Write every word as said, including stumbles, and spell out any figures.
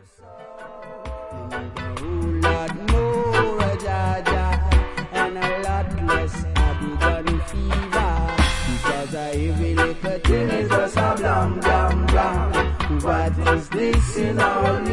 whole lot more Jaja and a lot less Abidjan fever. Because a every little thing is just a blam blam blam. What is this in our